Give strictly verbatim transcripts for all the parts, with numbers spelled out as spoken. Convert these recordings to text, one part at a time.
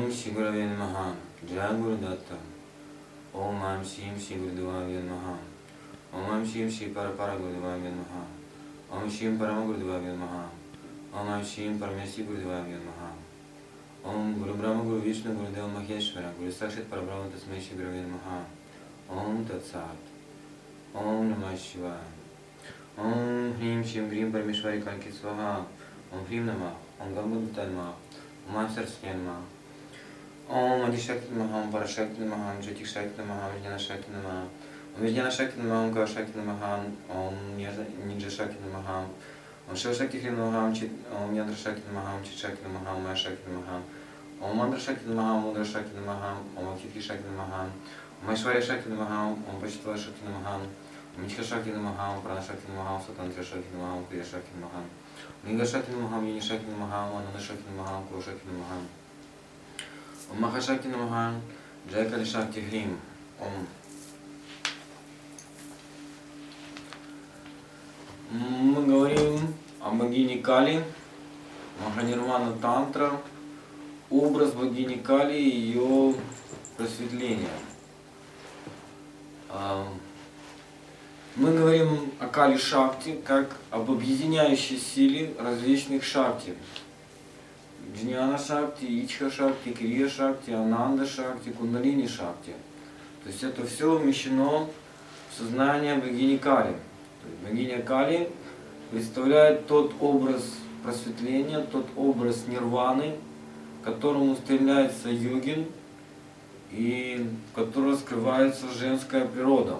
Шим Шри Гураве Намаха, Джай Гурудатта, Ом Ам Шим Шри Гурудеваве Намаха, Om Am Shim Shri Parapara Gurudevaya Namaha, Om Shim Parama Gurudevaya Namaha, Om Am Shim Parameshri Gurudevaya Namaha, Om Guru Brahma Guru Vishnu Gurudeva Maheshwara Guru Sakshit Parabrahma Tasmai Shri Gurave Namaha, Om Tat Sat, Om Namah Shivaya, Om Hrim Shim Hrim Parameshwari Kalki Swaha, Om Hrim Namah, Om Gambhadutta Namah, Om Am Saraswati Namah, Om Adishakti Namah, Om Parashakti Namah, Om Jyotik Shakti Namah, Om Vijnana Shakti Namah, Om Vijnana Shakti Namah, Om Kavashakti Namah, Om Ninja Shakti Namah, Om Shiva Shakti Namah, Om Yandra Shakti Namah, Om Chit Shakti Namah, Om Maya Shakti Namah, Om Mandra Shakti Namah, Om Mudra Shakti Namah, Om Akiti Shakti Namah, Om Aishwarya Shakti Namah, Om Pachitva Shakti Namah, Om Nitya Shakti Namah, Om Prana Shakti Namah, Om Satantra Shakti Namah, Om Kriya Shakti Namah, Om Linga Shakti Namah, Om Yini Shakti Namah, Om Ananda Shakti Namah, Om Kuru Shakti Namah, Om Maha Shakti Namah, Jai Kali Shakti Hrim, Om. Мы говорим о богине Кали, Маханирвана Тантра, образ богини Кали и ее просветление. Мы говорим о Кали Шакти как об объединяющей силе различных Шакти. Джняна Шакти, Ичха Шакти, Крия Шакти, Ананда Шакти, Кундалини Шакти. То есть это все вмещено в сознание богини Кали. Богиня Кали представляет тот образ просветления, тот образ нирваны, к которому стремляется йогин и в котором скрывается женская природа.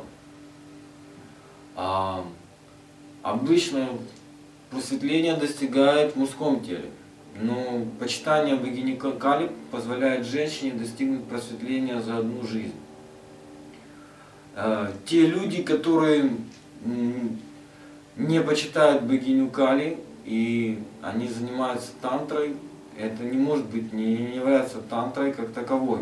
А обычно просветление достигает в мужском теле, но почитание богини Кали позволяет женщине достигнуть просветления за одну жизнь. Те люди, которые не почитают богиню Кали и они занимаются тантрой, это не может быть, не является тантрой как таковой.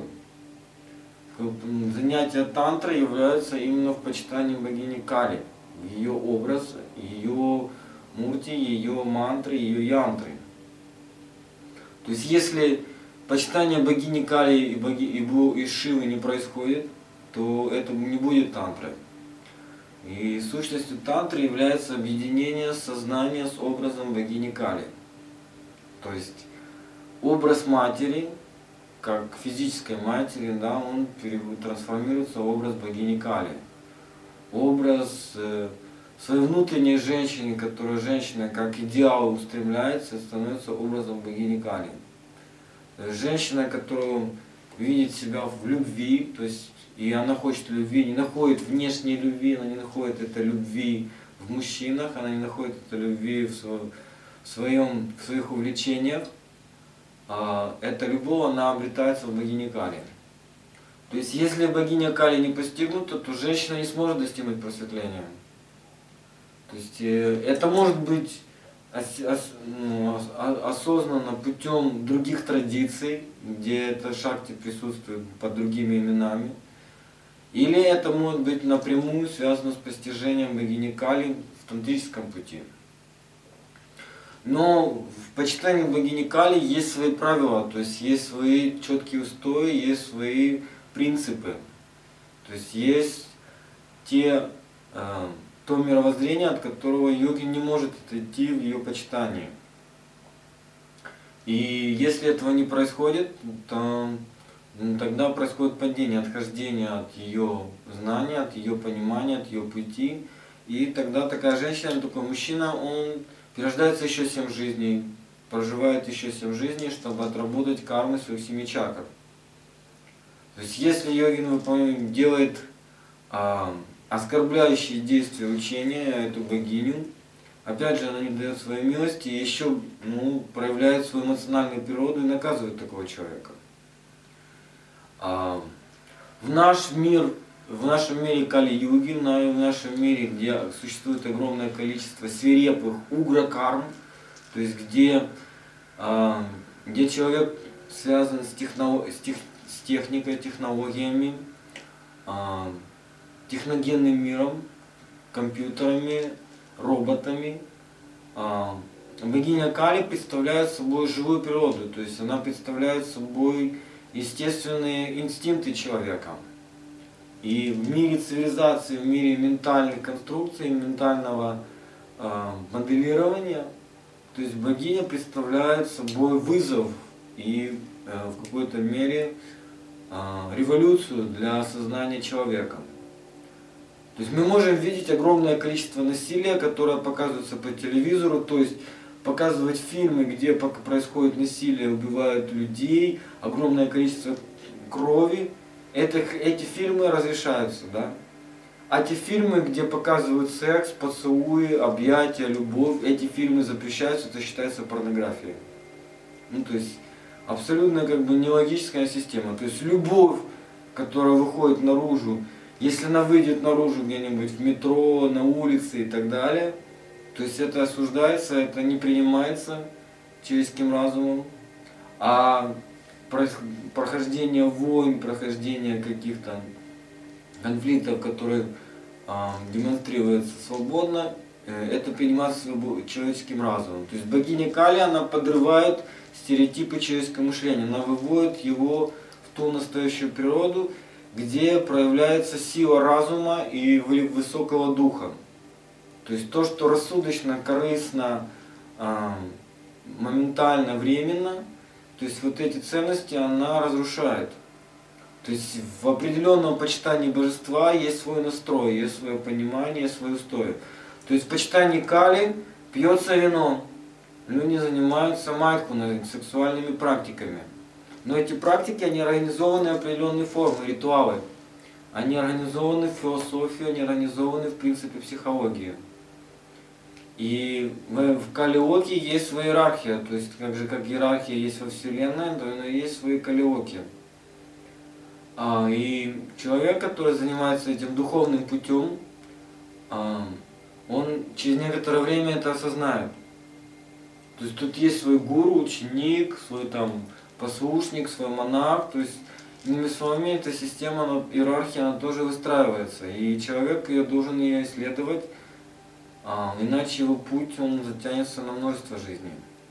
Занятия тантрой являются именно в почитании богини Кали, ее образ, ее мурти, ее мантры, ее янтры. То есть если почитание богини Кали и, боги, и, и Шивы не происходит, то это не будет тантрой. И сущностью тантры является объединение сознания с образом богини Кали. То есть образ матери, как физической матери, да, он трансформируется в образ богини Кали. Образ э, своей внутренней женщины, которая женщина как идеал устремляется, становится образом богини Кали. Женщина, которая видит себя в любви, то есть и она хочет любви, не находит внешней любви, она не находит этой любви в мужчинах, она не находит этой любви в, своем, в, своем, в своих увлечениях. А эта любовь, она обретается в богине Кали. То есть если богиня Кали не постигнута, то женщина не сможет достигнуть просветления. То есть это может быть осознанно путем других традиций, где эта шакти присутствует под другими именами. Или это может быть напрямую связано с постижением богини Кали в тантрическом пути. Но в почитании богини Кали есть свои правила, то есть есть свои четкие устои, есть свои принципы. То есть есть те, э, то мировоззрение, от которого йогин не может отойти в ее почитании. И если этого не происходит, то тогда происходит падение, отхождение от ее знания, от ее понимания, от ее пути. И тогда такая женщина, такой мужчина, он перерождается еще семь жизней, проживает еще семь жизней, чтобы отработать кармы своих семи чакр. То есть если йогин делает а, оскорбляющие действия учения, эту богиню, опять же она не дает своей милости и еще ну, проявляет свою эмоциональную природу и наказывает такого человека. А, в наш мир, в нашем мире Кали-юги, в нашем мире, где существует огромное количество свирепых угра-карм, то есть где, а, где человек связан с, техно, с, тех, с техникой, технологиями, а, техногенным миром, компьютерами, роботами, а, богиня Кали представляет собой живую природу, то есть она представляет собой естественные инстинкты человека. И в мире цивилизации, в мире ментальных конструкций, ментального э, моделирования, то есть богиня представляет собой вызов и э, в какой-то мере э, революцию для сознания человека. То есть мы можем видеть огромное количество насилия, которое показывается по телевизору, то есть показывать фильмы, где происходит насилие, убивают людей, огромное количество крови. Это, эти фильмы разрешаются, да? А те фильмы, где показывают секс, поцелуи, объятия, любовь, эти фильмы запрещаются, это считается порнографией. Ну, то есть абсолютно как бы нелогическая система. То есть любовь, которая выходит наружу, если она выйдет наружу где-нибудь в метро, на улице и так далее, то есть это осуждается, это не принимается человеческим разумом. А прохождение войн, прохождение каких-то конфликтов, которые а, демонстрируются свободно, это принимается человеческим разумом. То есть богиня Кали, она подрывает стереотипы человеческого мышления, она выводит его в ту настоящую природу, где проявляется сила разума и высокого духа. То есть то, что рассудочно, корыстно, а, моментально, временно, то есть вот эти ценности она разрушает. То есть в определенном почитании божества есть свой настрой, есть свое понимание, есть свои устои. То есть в почитании Кали пьется вино, люди занимаются майдхуной, сексуальными практиками. Но эти практики, они организованы в определенные формы, ритуалы. Они организованы в философии, они организованы в принципе психологии. И в Кали-Оке есть своя иерархия, то есть как же как иерархия есть во Вселенной, то и есть свои Кали-Оки. А, и человек, который занимается этим духовным путем, а, он через некоторое время это осознает. То есть тут есть свой гуру, ученик, свой там послушник, свой монах, то есть иными словами эта система, она, иерархия, она тоже выстраивается, и человек ее должен ее исследовать. А, иначе его путь он затянется на множество жизней.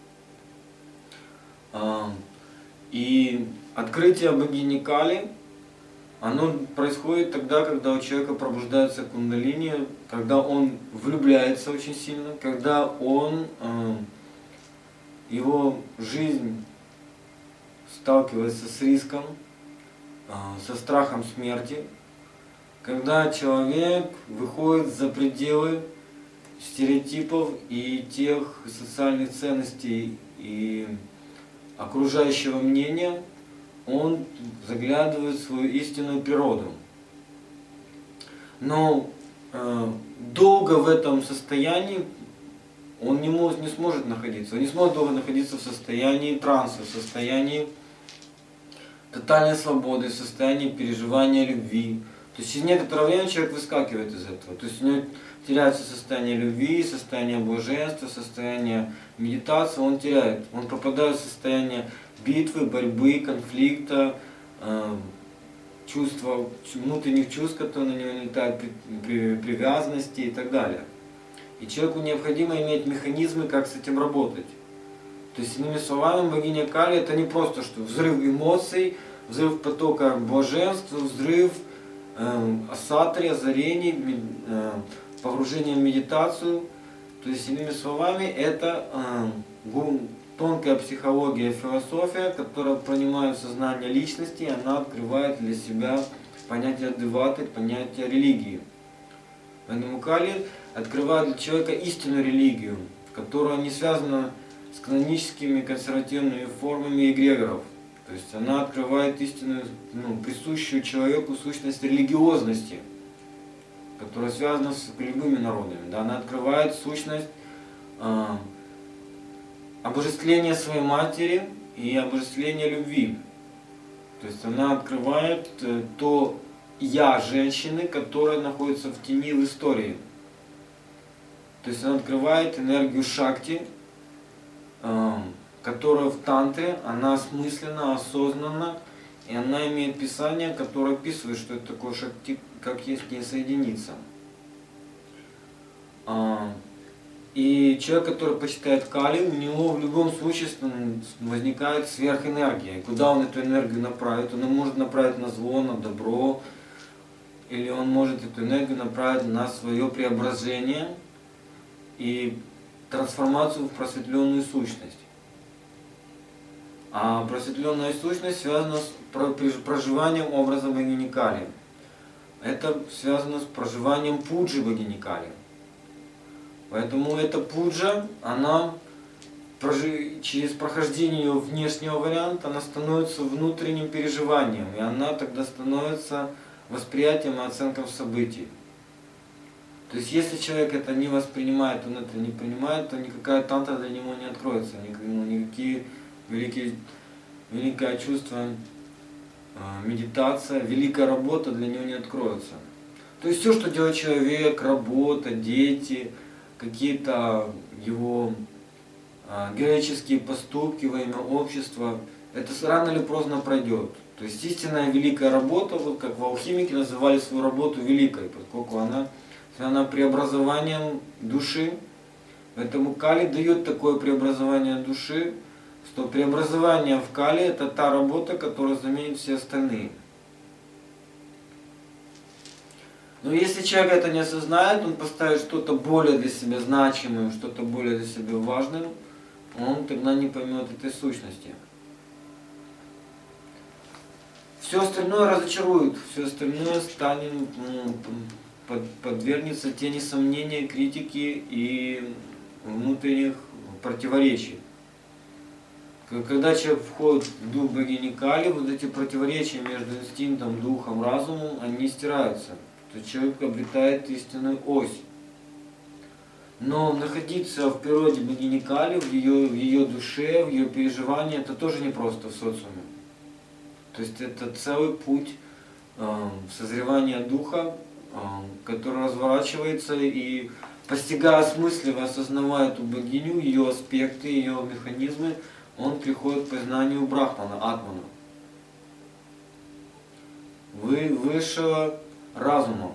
А, и открытие богини Кали, оно происходит тогда, когда у человека пробуждается кундалини, когда он влюбляется очень сильно, когда он, а, его жизнь сталкивается с риском, а, со страхом смерти, когда человек выходит за пределы стереотипов и тех социальных ценностей и окружающего мнения, он заглядывает в свою истинную природу. Но э, долго в этом состоянии он не, может, не сможет находиться. Он не сможет долго находиться в состоянии транса, в состоянии тотальной свободы, в состоянии переживания любви. То есть через некоторое время человек выскакивает из этого. То есть у него теряется состояние любви, состояние блаженства, состояние медитации, он теряет. Он попадает в состояние битвы, борьбы, конфликта, э, чувства, внутренних чувств, которые на него летают, при, при, привязанности и так далее. И человеку необходимо иметь механизмы, как с этим работать. То есть, иными словами, богиня Кали это не просто что взрыв эмоций, взрыв потока блаженства, взрыв э, асатри, озарений, э, погружение в медитацию. То есть, иными словами, это э, тонкая психология, философия, которая пронимает сознание личности, и она открывает для себя понятие деваты, понятие религии. Поэтому Кали открывает для человека истинную религию, которая не связана с каноническими консервативными формами эгрегоров. То есть она открывает истинную, ну, присущую человеку сущность религиозности, которая связана с любыми народами. Да? Она открывает сущность э, обожествления своей матери и обожествления любви. То есть она открывает э, то я женщины, которая находится в тени в истории. То есть она открывает энергию шакти, э, которая в тантре, она осмысленно, осознанно, и она имеет писание, которое описывает, что это такое шакти, как есть не соединиться. А, И человек, который почитает Кали, у него в любом случае возникает сверхэнергия. И куда он эту энергию направит? Он может направить на зло, на добро, или он может эту энергию направить на свое преображение и трансформацию в просветленную сущность. А просветленная сущность связана с проживанием образа богини Кали. Это связано с проживанием пуджи богини Кали. Поэтому эта пуджа, она через прохождение ее внешнего варианта, она становится внутренним переживанием, и она тогда становится восприятием и оценкой событий. То есть если человек это не воспринимает, он это не понимает, то никакая тантра для него не откроется, никакие великие, великое чувство, медитация, великая работа для него не откроется. То есть все, что делает человек, работа, дети, какие-то его а, героические поступки во имя общества, это рано или поздно пройдет. То есть истинная великая работа, вот как в алхимике называли свою работу великой, поскольку она связана преобразованием души. Поэтому Кали дает такое преобразование души, что преобразование в Кали это та работа, которая заменит все остальные. Но если человек это не осознает, он поставит что-то более для себя значимым, что-то более для себя важным, он тогда не поймет этой сущности. Все остальное разочарует, все остальное станет, ну, подвергнется тени сомнения, критики и внутренних противоречий. Когда человек входит в дух богини Кали, вот эти противоречия между инстинктом, духом, разумом, они стираются. То есть человек обретает истинную ось. Но находиться в природе богини Кали, в ее, в ее душе, в ее переживании, это тоже непросто в социуме. То есть это целый путь э, созревания духа, э, который разворачивается и, постигая, осмысливая, осознавая эту богиню, ее аспекты, ее механизмы, он приходит к познанию Брахмана, Атмана, вы, высшего разума.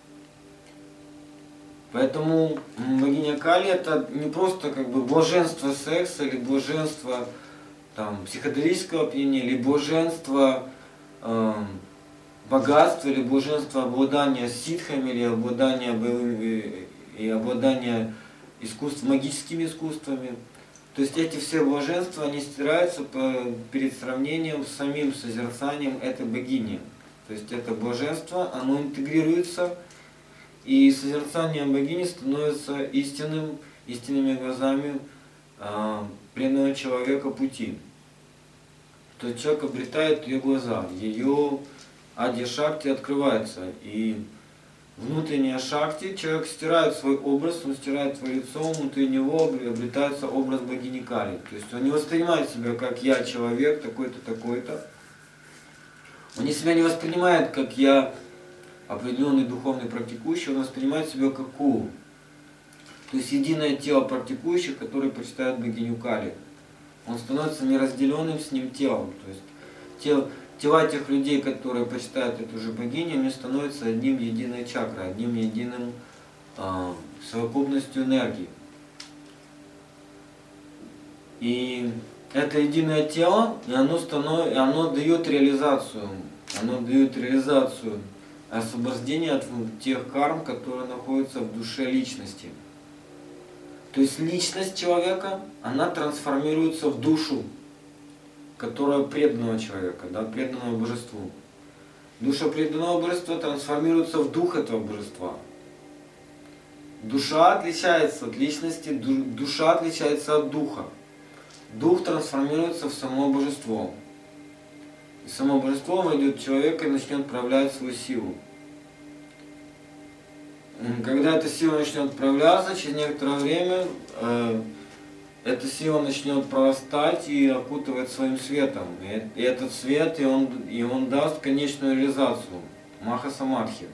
Поэтому богиня Кали это не просто как бы блаженство секса или блаженство там, психоделического опьянения, или блаженство э, богатства, или блаженство обладания ситхами, или обладания боевыми, и обладания искусств, магическими искусствами. То есть эти все блаженства, они стираются по, перед сравнением с самим созерцанием этой богини. То есть это блаженство, оно интегрируется, и созерцание богини становится истинным, истинными глазами э, преданного человека пути. То есть человек обретает ее глаза, ее адья-шакти открывается, и внутренняя шакти, человек стирает свой образ, он стирает свое лицо, внутри него обретается образ богини Кали. То есть он не воспринимает себя как я человек, такой-то, такой-то. Он не себя не воспринимает как я определенный духовный практикующий, он воспринимает себя как кулу. То есть единое тело практикующих, которые почитают богиню Кали. Он становится неразделенным с ним телом. То есть тело, тела тех людей, которые почитают эту же богиню, они становятся одним единой чакрой, одним единым э, совокупностью энергии. И это единое тело, и оно, станов... оно дает реализацию, оно дает реализацию освобождения от тех карм, которые находятся в душе личности. То есть личность человека, она трансформируется в душу, которая преданного человека, да, преданного божеству. Душа преданного божества трансформируется в дух этого божества. Душа отличается от личности, душа отличается от духа. Дух трансформируется в само божество. И само божество войдет в человека и начнет проявлять свою силу. Когда эта сила начнет проявляться, через некоторое время э, эта сила начнет прорастать и окутывать своим светом. И, и этот свет, и он, и он даст конечную реализацию, маха-самадхи.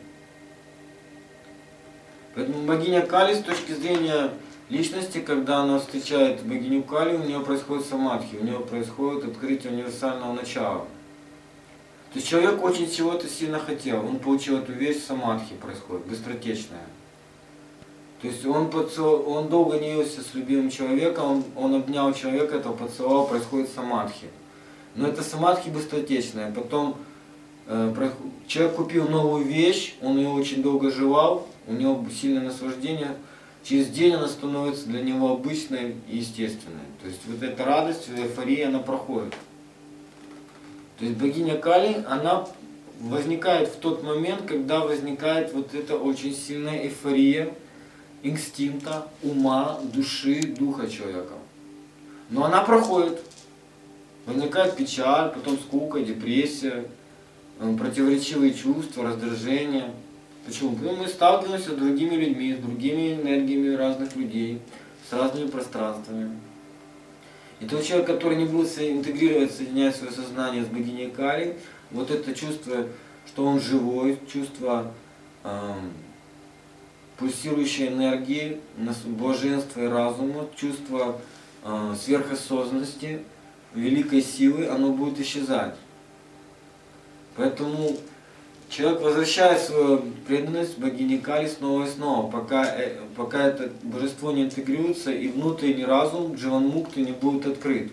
Поэтому богиня Кали с точки зрения личности, когда она встречает богиню Кали, у нее происходит самадхи, у нее происходит открытие универсального начала. То есть человек очень чего-то сильно хотел, он получил эту вещь, самадхи происходит, быстротечная. То есть он, поцелу... он долго не виделся с любимым человеком, он, он обнял человека, этого поцеловал, происходит самадхи. Но это самадхи быстротечная. Потом э, про... человек купил новую вещь, он ее очень долго жевал, у него сильное наслаждение. Через день она становится для него обычной и естественной. То есть вот эта радость, эйфория, она проходит. То есть богиня Кали, она возникает в тот момент, когда возникает вот эта очень сильная эйфория инстинкта, ума, души, духа человека. Но она проходит. Возникает печаль, потом скука, депрессия, противоречивые чувства, раздражение. Почему? Потому что мы сталкиваемся с другими людьми, с другими энергиями разных людей, с разными пространствами. И тот человек, который не будет интегрировать, соединять свое сознание с богиней Кали, вот это чувство, что он живой, чувство э, пульсирующей энергии, блаженства и разума, чувство э, сверхосознанности, великой силы, оно будет исчезать. Поэтому человек возвращает свою преданность богине Кали снова и снова, пока, пока это божество не интегрируется и внутренний разум Дживанмукты не будет открыт.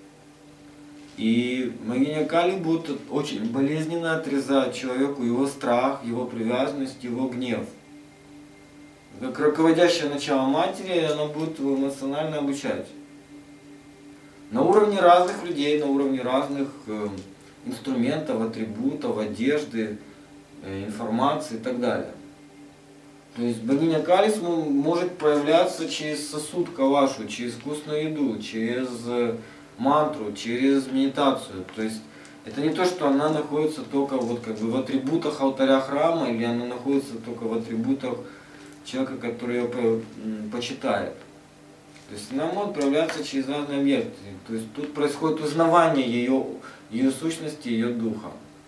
И богиня Кали будет очень болезненно отрезать человеку его страх, его привязанность, его гнев. Как руководящее начало матери, она будет его эмоционально обучать. На уровне разных людей, на уровне разных э, инструментов, атрибутов, одежды, информации и так далее. То есть богиня Кали может проявляться через сосуд калашу, через вкусную еду, через мантру, через медитацию. То есть это не то, что она находится только вот как бы в атрибутах алтаря храма, или она находится только в атрибутах человека, который ее почитает. То есть она может проявляться через разные объекты. То есть тут происходит узнавание ее, ее сущности, ее духа.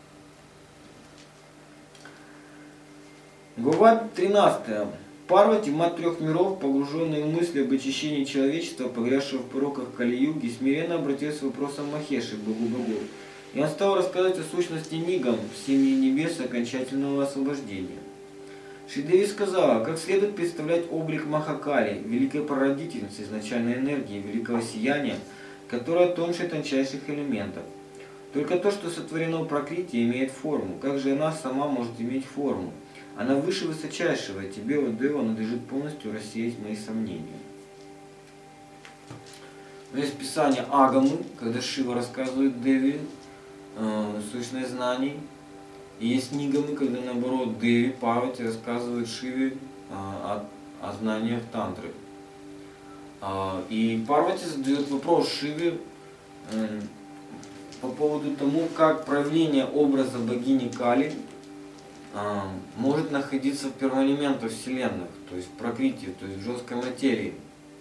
Глава тринадцатая. Парвати, мать трех миров, погруженная в мысли об очищении человечества, погрязшего в пороках Кали-юги, смиренно обратилась с вопросом Махеши, богу богов. И он стал рассказывать о сущности Нигам, в семье небес окончательного освобождения. Шри-деви сказала, как следует представлять облик Махакали, великой прародительницы изначальной энергии, великого сияния, которая тоньше тончайших элементов. Только то, что сотворено в Пракрити, имеет форму. Как же она сама может иметь форму? Она выше высочайшего, и тебе, о Дева, надлежит полностью рассеять мои сомнения. Есть Писание Агамы, когда Шива рассказывает Деве э, сущность знаний. И есть Нигамы, когда наоборот Деви, Парвати рассказывают Шиве э, о, о знаниях Тантры. Э, и Парвати задает вопрос Шиве э, по поводу тому, как проявление образа богини Кали может находиться в первоэлементах вселенных, то есть в пракрити, то есть в жесткой материи.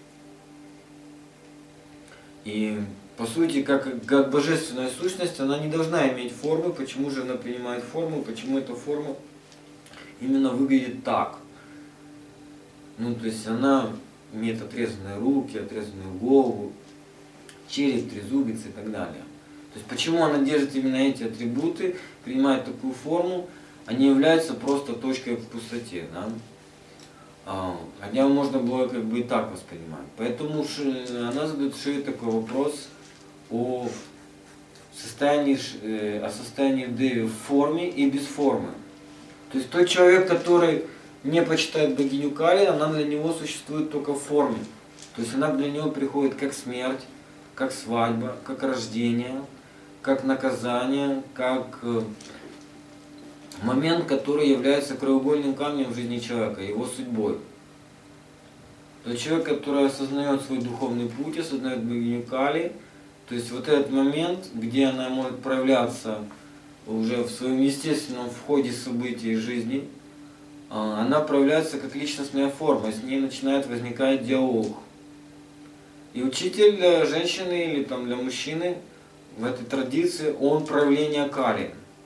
И по сути, как, как божественная сущность, она не должна иметь формы. Почему же она принимает форму? Почему эта форма именно выглядит так? Ну, то есть она имеет отрезанные руки, отрезанную голову, череп, трезубец и так далее. То есть почему она держит именно эти атрибуты, принимает такую форму? Они являются просто точкой в пустоте, да? А, хотя можно было как бы и так воспринимать. Поэтому она задает Шиве такой вопрос о состоянии, о состоянии Деви в форме и без формы. То есть тот человек, который не почитает богиню Кали, она для него существует только в форме. То есть она для него приходит как смерть, как свадьба, как рождение, как наказание, как момент, который является краеугольным камнем в жизни человека, его судьбой. Тот человек, который осознает свой духовный путь, осознает богиню Кали, то есть вот этот момент, где она может проявляться уже в своем естественном входе событий жизни, она проявляется как личностная форма, с ней начинает возникать диалог. И учитель для женщины или там для мужчины в этой традиции, он проявление Кали.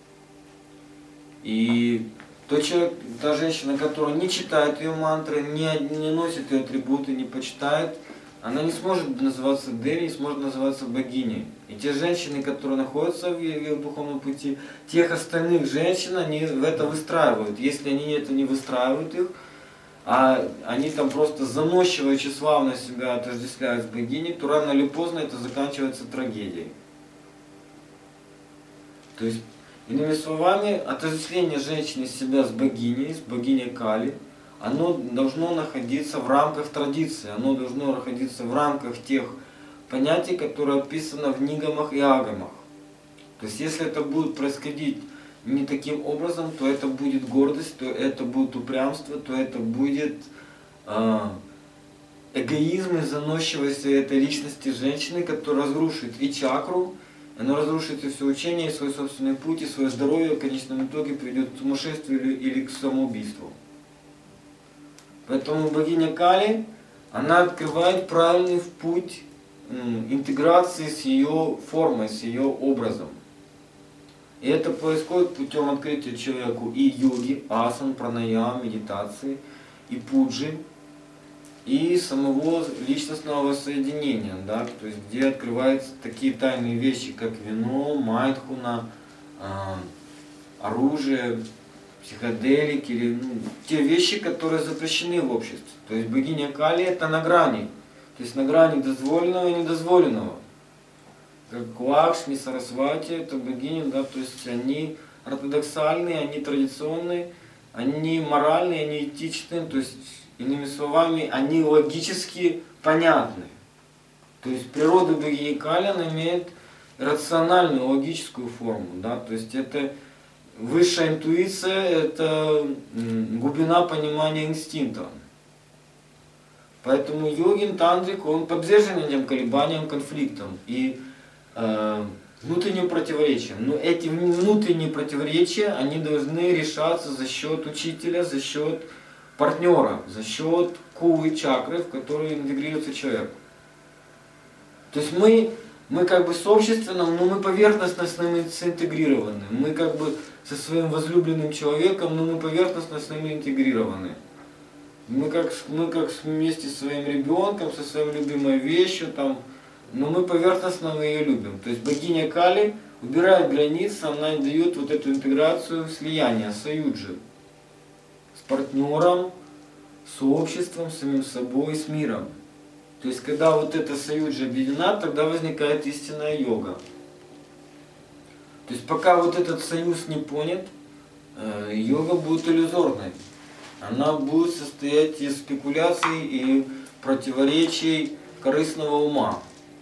И тот человек, та женщина, которая не читает ее мантры, не, не носит ее атрибуты, не почитает, она не сможет называться Деви, не сможет называться богиней. И те женщины, которые находятся в ее духовном пути, тех остальных женщин, они в это выстраивают. Если они это не выстраивают их, а они там просто заносчиво и тщеславно себя отождествляют с богиней, то рано или поздно это заканчивается трагедией. То есть, иными словами, отождествление женщины себя с богиней, с богиней Кали, оно должно находиться в рамках традиции, оно должно находиться в рамках тех понятий, которые описаны в Нигамах и Агамах. То есть, если это будет происходить не таким образом, то это будет гордость, то это будет упрямство, то это будет э, эгоизм и заносчивость этой личности женщины, которая разрушит и чакру, она разрушит и все учение, и свой собственный путь, и свое здоровье, в конечном итоге приведет к сумасшествию или, или к самоубийству. Поэтому богиня Кали, она открывает правильный путь интеграции с ее формой, с ее образом. И это происходит путем открытия человеку и йоги, асан, пранаям, медитации, и пуджи, и самого личностного воссоединения, да, то есть где открываются такие тайные вещи, как вино, майдхуна, э, оружие, психоделики, или, ну, те вещи, которые запрещены в обществе. То есть богиня Кали это на грани, то есть на грани дозволенного и недозволенного. Как Лакшми, Сарасвати, это богини, да, то есть они ортодоксальные, они традиционные, они моральные, они этичные, то есть, иными словами, они логически понятны. То есть природа богини Кали, она имеет рациональную, логическую форму, да, то есть это высшая интуиция, это глубина понимания инстинкта. Поэтому йогин, тантрик, он подвержен этим колебаниям, конфликтам и э, внутренним противоречиям. Но эти внутренние противоречия, они должны решаться за счет учителя, за счет партнера, за счет кувы, чакры, в которую интегрируется человек. То есть мы, мы как бы сообщественно, но мы поверхностно с ним интегрированы. Мы как бы со своим возлюбленным человеком, но мы поверхностно с ним интегрированы. Мы как, мы как вместе со своим ребенком, со своей любимой вещью, там, но мы поверхностно ее любим. То есть богиня Кали убирает границы, она дает вот эту интеграцию, слияние, саюджи. С партнером, с обществом, с самим собой, с миром. То есть когда вот эта саюджа объединена, тогда возникает истинная йога. То есть пока вот этот союз не понят, йога будет иллюзорной. Она будет состоять из спекуляций и противоречий корыстного ума.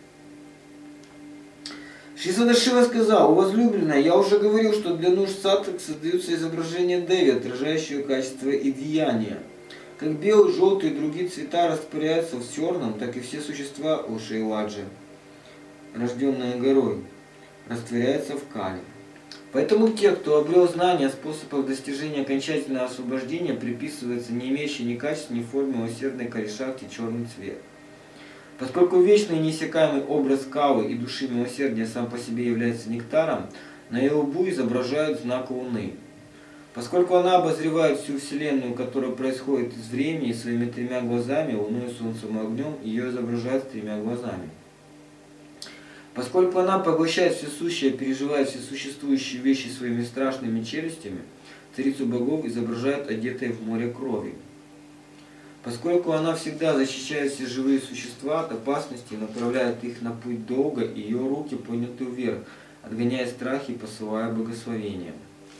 Шри Садашива сказал: «У возлюбленная, я уже говорил, что для нужд сатвик создаются изображения Деви, отражающие качество и деяния. Как белый, желтый и другие цвета растворяются в черном, так и все существа у Шейладжи, рожденные горой, растворяются в Кали. Поэтому те, кто обрел знания о способах достижения окончательного освобождения, приписывается не имеющий ни качества, ни формы усердной Кали-шакти черный цвет. Поскольку вечный и неиссякаемый образ Кавы и души милосердия сам по себе является нектаром, на ее лбу изображают знак Луны. Поскольку она обозревает всю Вселенную, которая происходит из времени, своими тремя глазами, Луной, Солнцем и огнем, ее изображают тремя глазами. Поскольку она поглощает все сущее, переживает все существующие вещи своими страшными челюстями, царицу богов изображают одетой в море крови. Поскольку она всегда защищает все живые существа от опасности и направляет их на путь долга, ее руки подняты вверх, отгоняя страхи и посылая благословения.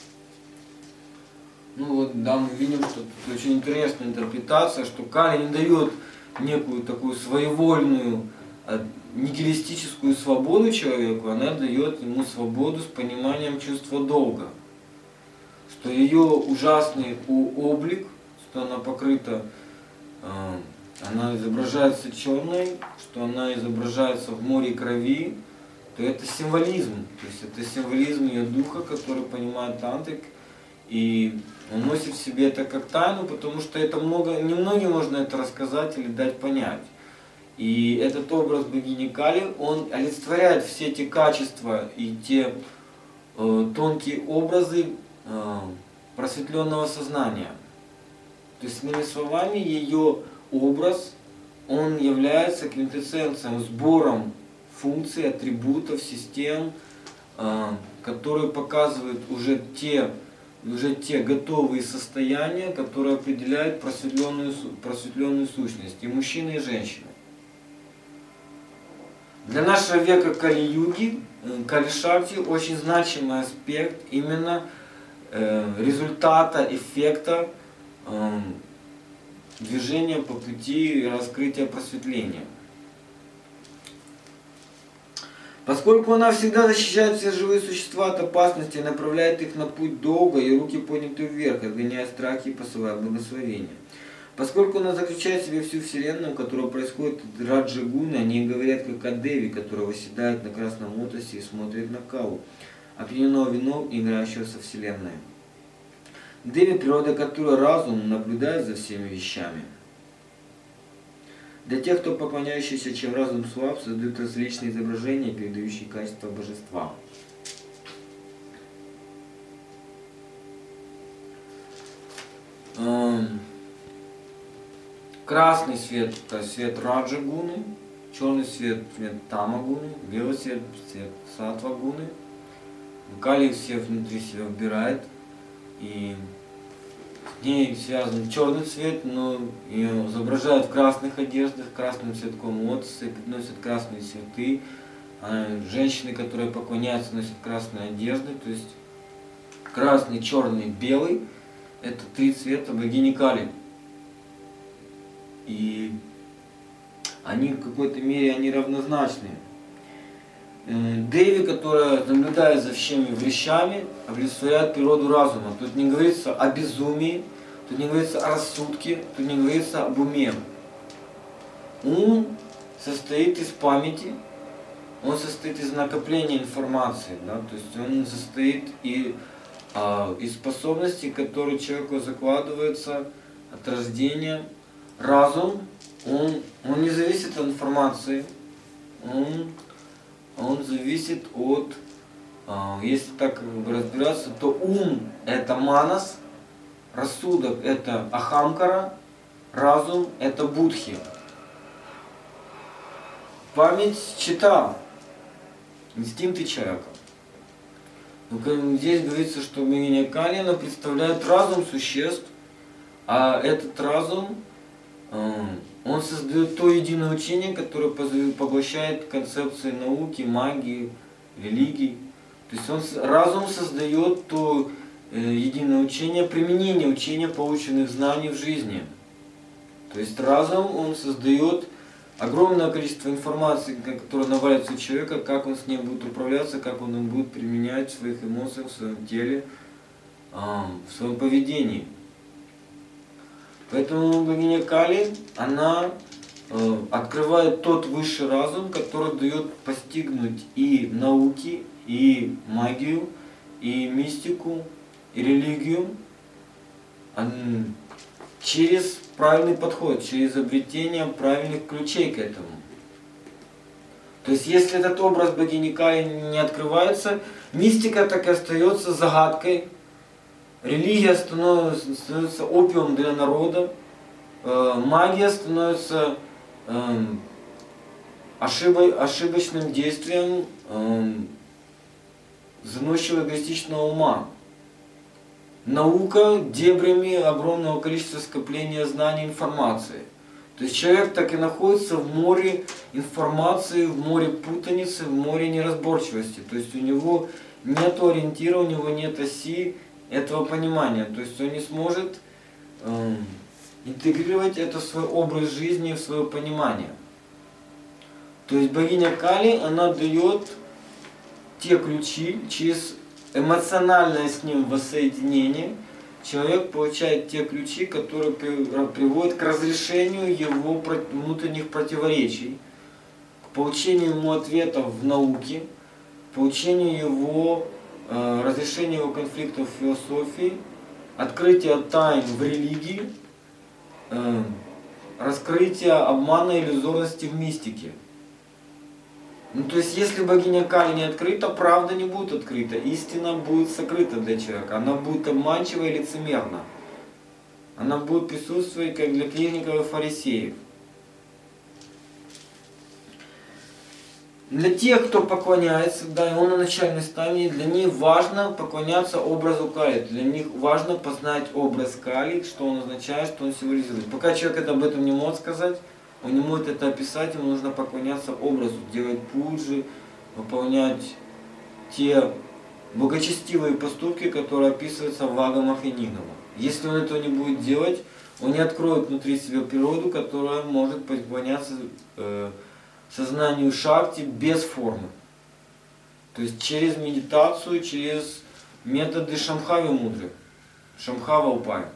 Ну вот, да, мы видим, что тут очень интересная интерпретация, что Кали не дает некую такую своевольную, нигилистическую свободу человеку, она дает ему свободу с пониманием чувства долга. Что ее ужасный облик, что она покрыта, она изображается черной, что она изображается в море крови, то это символизм. То есть это символизм ее духа, который понимает тантрик, и он носит в себе это как тайну, потому что это много, немногим можно это рассказать или дать понять. И этот образ богини Кали, он олицетворяет все те качества и те э, тонкие образы э, просветленного сознания. То есть, иными словами, ее образ, он является квинтэссенцией, сбором функций, атрибутов, систем, э, которые показывают уже те уже те готовые состояния, которые определяют просветленную, просветленную сущность, и мужчины, и женщины. Для нашего века Кали-юги, Кали-шакти очень значимый аспект именно э, результата, эффекта э, движения по пути раскрытия просветления. Поскольку она всегда защищает все живые существа от опасности и направляет их на путь долго, и руки подняты вверх, отгоняя страхи и посылая благословения. Поскольку она заключает в себе всю Вселенную, которая происходит от Раджа-гуны, они говорят как о Деве, которая восседает на красном лотосе и смотрит на Калу, опьяненного вином и играющего со Вселенной. Деви, природа которой разум, наблюдает за всеми вещами. Для тех, кто поклоняющийся, чем разум слаб, создают различные изображения, передающие качество божества. Красный свет – это свет Раджа-гуны, черный свет – свет Тама-гуны, белый свет – свет Сатва-гуны. Кали все внутри себя вбирает, и с ней связан черный цвет, но ее изображают в красных одеждах, красным цветком лотоса, носят красные цветы. А женщины, которые поклоняются, носят красные одежды, то есть красный, черный, белый – это три цвета богини Кали. И они в какой-то мере они равнозначны. Деви, которая наблюдает за всеми вещами, олицетворяет природу разума. Тут не говорится о безумии, тут не говорится о рассудке, тут не говорится об уме. Ум состоит из памяти, он состоит из накопления информации, да? То есть он состоит и, а, из способностей, которые человеку закладываются от рождения. Разум, он, он не зависит от информации, он, он зависит от, а, если так разбираться, то ум это манас, рассудок это ахамкара, разум это будхи. Память чита, инстинкты человека. Но здесь говорится, что богиня Кали, она представляет разум существ, а этот разум он создает то единое учение, которое поглощает концепции науки, магии, религии. То есть он, разум создает то единое учение, применение учения полученных знаний в жизни. То есть разум, он создает огромное количество информации, которая навалится у человека, как он с ней будет управляться, как он им будет применять в своих эмоциях, в своем теле, в своем поведении. Поэтому богиня Кали, она э, открывает тот высший разум, который дает постигнуть и науки, и магию, и мистику, и религию э, через правильный подход, через обретение правильных ключей к этому. То есть, если этот образ богини Кали не открывается, мистика так и остается загадкой. Религия становится, становится опиумом для народа, э, магия становится э, ошибой, ошибочным действием э, заносчивого эгоистичного ума. Наука дебрями огромного количества скопления знаний и информации. То есть человек так и находится в море информации, в море путаницы, в море неразборчивости. То есть у него нет ориентира, у него нет оси этого понимания, то есть он не сможет э, интегрировать это в свой образ жизни, в свое понимание. То есть богиня Кали, она дает те ключи, через эмоциональное с ним воссоединение человек получает те ключи, которые приводят к разрешению его внутренних противоречий, к получению ему ответов в науке, к получению его разрешение его конфликтов в философии, открытие тайн в религии, раскрытие обмана и иллюзорности в мистике. Ну, то есть, если богиня Кали не открыта, правда не будет открыта, истина будет сокрыта для человека, она будет обманчива и лицемерна. Она будет присутствовать как для книжников и фарисеев. Для тех, кто поклоняется, да, и он на начальной стадии, для них важно поклоняться образу Кали. Для них важно познать образ Кали, что он означает, что он символизирует. Пока человек это об этом не может сказать, он не может это описать, ему нужно поклоняться образу, делать пуджи, выполнять те благочестивые поступки, которые описываются в агамах и нигамах. Если он этого не будет делать, он не откроет внутри себя природу, которая может поклоняться э, сознанию шакти без формы. То есть через медитацию, через методы шамхави мудры, шамхава упая.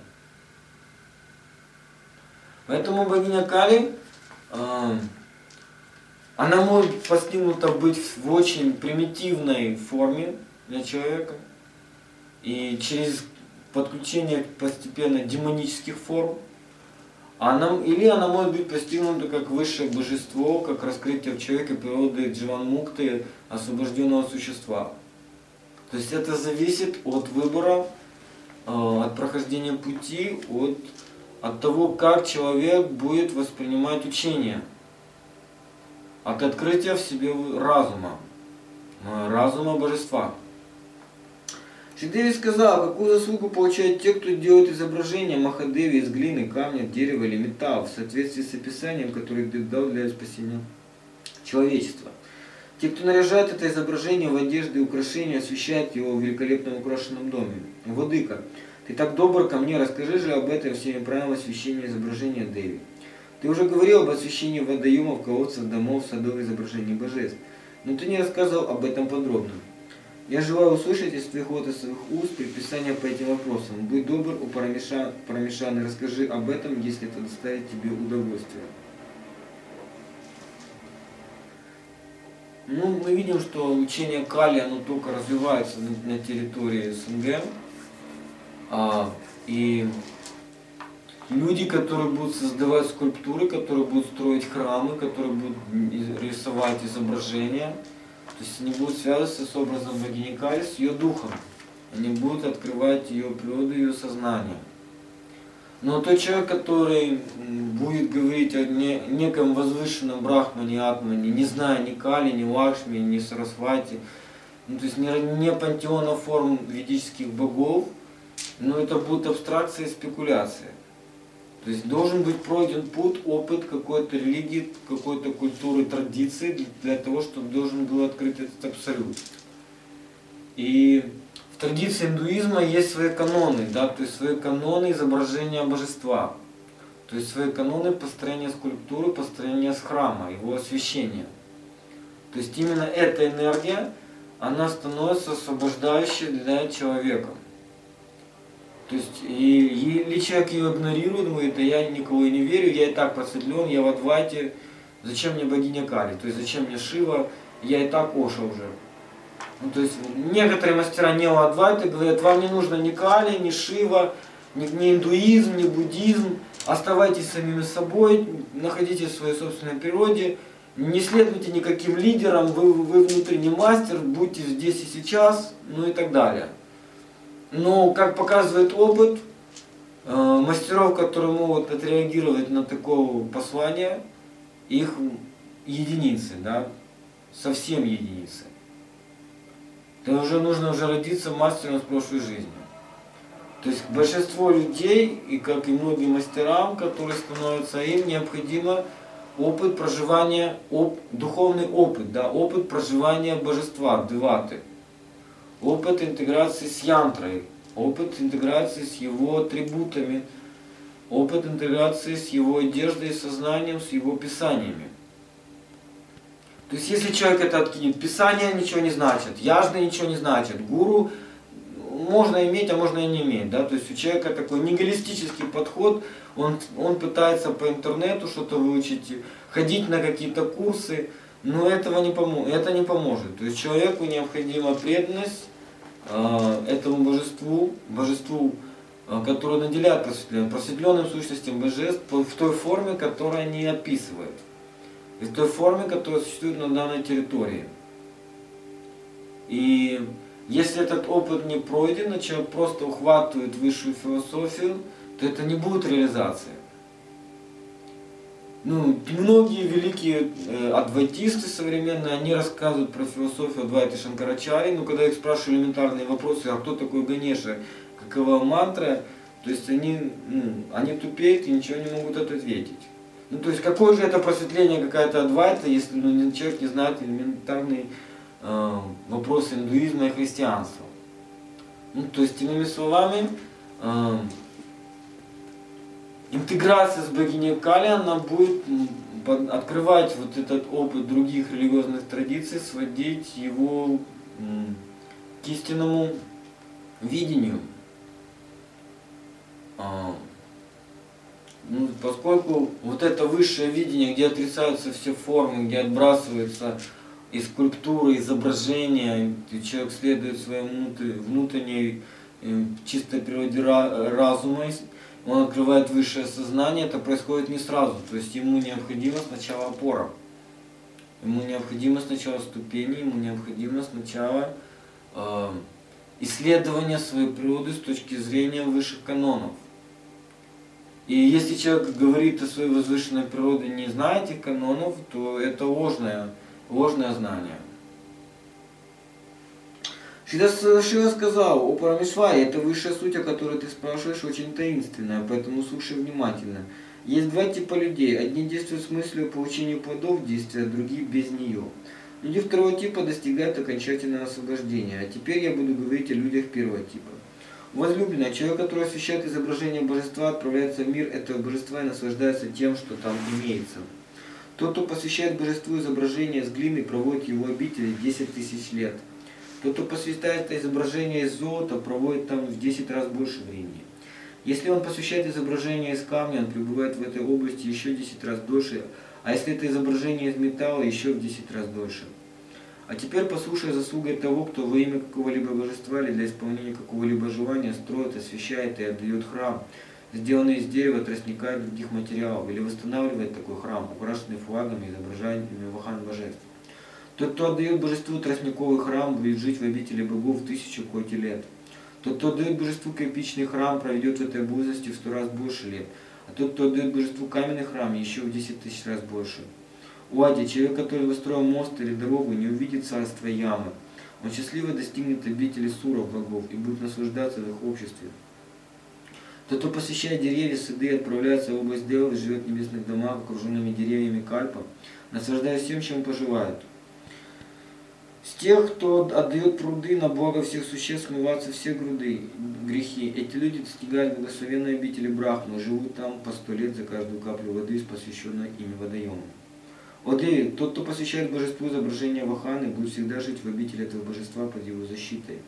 Поэтому богиня Кали, э, она может постигнута быть в очень примитивной форме для человека. И через подключение постепенно демонических форм. Она, или она может быть постигнута как высшее божество, как раскрытие в человеке природы дживан-мукты, освобожденного существа. То есть это зависит от выбора, от прохождения пути, от, от того, как человек будет воспринимать учение. От открытия в себе разума, разума божества. Шридеви сказал, какую заслугу получают те, кто делает изображение Махадеви из глины, камня, дерева или металла в соответствии с описанием, которое Гурудев дал для спасения человечества. Те, кто наряжает это изображение в одежды и украшения, освещает его в великолепном украшенном доме. Владыка, ты так добр ко мне, расскажи же об этом всеми правилам освещения изображения Деви. Ты уже говорил об освещении водоемов, колодцев, домов, садов, изображений божеств, но ты не рассказывал об этом подробно. Я желаю услышать из твоих лотосовых уст предписания по этим вопросам. Будь добр, у Парамешан, Парамешан, и расскажи об этом, если это доставит тебе удовольствие. Ну, мы видим, что учение Кали, оно только развивается на, на территории СНГ. А, и люди, которые будут создавать скульптуры, которые будут строить храмы, которые будут рисовать изображения, то есть они будут связываться с образом богини Кали, с ее духом. Они будут открывать ее природу, ее сознание. Но тот человек, который будет говорить о неком возвышенном брахмане, атмане, не зная ни Кали, ни Лакшми, ни Сарасвати, ну, то есть не, не пантеона форм ведических богов, но это будут абстракции и спекуляции. То есть должен быть пройден путь, опыт какой-то религии, какой-то культуры, традиции, для того, чтобы должен был открыть этот абсолют. И в традиции индуизма есть свои каноны, да, то есть свои каноны изображения божества. То есть свои каноны построения скульптуры, построения с храма, его освящения. То есть именно эта энергия, она становится освобождающей для человека. То есть, и, или человек ее игнорирует, говорит, да я никого и не верю, я и так просветлен, я в Адвайте, зачем мне богиня Кали, то есть зачем мне Шива, я и так Оша уже. Ну, то есть некоторые мастера нео-Адвайты говорят, вам не нужно ни Кали, ни Шива, ни, ни индуизм, ни буддизм, оставайтесь самими собой, находитесь в своей собственной природе, не следуйте никаким лидерам, вы, вы внутренний мастер, будьте здесь и сейчас, ну и так далее. Но, как показывает опыт, э, мастеров, которые могут отреагировать на такое послание, их единицы, да, совсем единицы. То уже нужно уже родиться мастером с прошлой жизни. То есть большинство людей, и как и многим мастерам, которые становятся им, необходимо опыт проживания, оп, духовный опыт, да, опыт проживания божества, деваты. Опыт интеграции с янтрой, опыт интеграции с его атрибутами, опыт интеграции с его одеждой, сознанием, с его писаниями. То есть если человек это откинет, писания ничего не значит, яжны ничего не значит, гуру можно иметь, а можно и не иметь. Да? То есть у человека такой нигилистический подход, он, он пытается по интернету что-то выучить, ходить на какие-то курсы, но этого не помо- это не поможет. То есть человеку необходима преданность э, этому божеству, божеству, э, которое наделяет просветленным, просветленным сущностям божеств в той форме, которую они описывают. И в той форме, которая существует на данной территории. И если этот опыт не пройден, а человек просто ухватывает высшую философию, то это не будет реализация. Ну, многие великие э, адвайтисты современные, они рассказывают про философию Адвайты Шанкарачари, но когда их спрашивали элементарные вопросы, а кто такой Ганеша, какова мантра, то есть они, ну, они тупеют и ничего не могут ответить. Ну, то есть какое же это просветление, какая-то адвайта, если ну, человек не знает элементарные э, вопросы индуизма и христианства. Ну, то есть, иными словами, э, интеграция с богиней Кали, она будет открывать вот этот опыт других религиозных традиций, сводить его к истинному видению. Ну, поскольку вот это высшее видение, где отрицаются все формы, где отбрасывается и скульптура, изображения, и человек следует своему внутренней чистой природе разума, он открывает высшее сознание, это происходит не сразу, то есть ему необходима сначала опора, ему необходимо сначала ступени, ему необходимо сначала э, исследование своей природы с точки зрения высших канонов. И если человек говорит о своей возвышенной природе, не зная этих канонов, то это ложное, ложное знание. Шила сказал: о Парамешваре, это высшая суть, о которой ты спрашиваешь, очень таинственная, поэтому слушай внимательно. Есть два типа людей. Одни действуют с мыслью получения плодов действия, другие без нее. Люди второго типа достигают окончательного освобождения. А теперь я буду говорить о людях первого типа. Возлюбленный, человек, который освящает изображение божества, отправляется в мир этого божества и наслаждается тем, что там имеется. Тот, кто посвящает божеству изображение из глины, проводит его обители десять тысяч лет. Тот, кто посвящает это изображение из золота, проводит там в десять раз больше времени. Если он посвящает изображение из камня, он пребывает в этой области еще десять раз дольше, а если это изображение из металла, еще в десять раз дольше. А теперь послушай заслугой того, кто во имя какого-либо божества или для исполнения какого-либо желания строит, освящает и отдает храм, сделанный из дерева, тростника и других материалов, или восстанавливает такой храм, украшенный флагами и изображениями вахан божеств. Тот, кто отдает божеству тростниковый храм, будет жить в обители богов тысячу коти лет. Тот, кто отдает божеству кирпичный храм, проведет в этой близости в сто раз больше лет. А тот, кто отдает божеству каменный храм, еще в десять тысяч раз больше. Уади, человек, который выстроил мост или дорогу, не увидит царства ямы. Он счастливо достигнет обители суров богов и будет наслаждаться в их обществе. Тот, кто посещает деревья, сады и отправляется в область Девы, живет в небесных домах, окруженными деревьями кальпа, наслаждаясь всем, чем пожелает. С тех, кто отдает труды на благо всех существ, смываются все груды, грехи. Эти люди достигают благословенной обители Брахмы, живут там по сто лет за каждую каплю воды из посвященной ими водоема. О Деви, тот, кто посвящает божеству изображение Ваханы, будет всегда жить в обители этого божества под его защитой.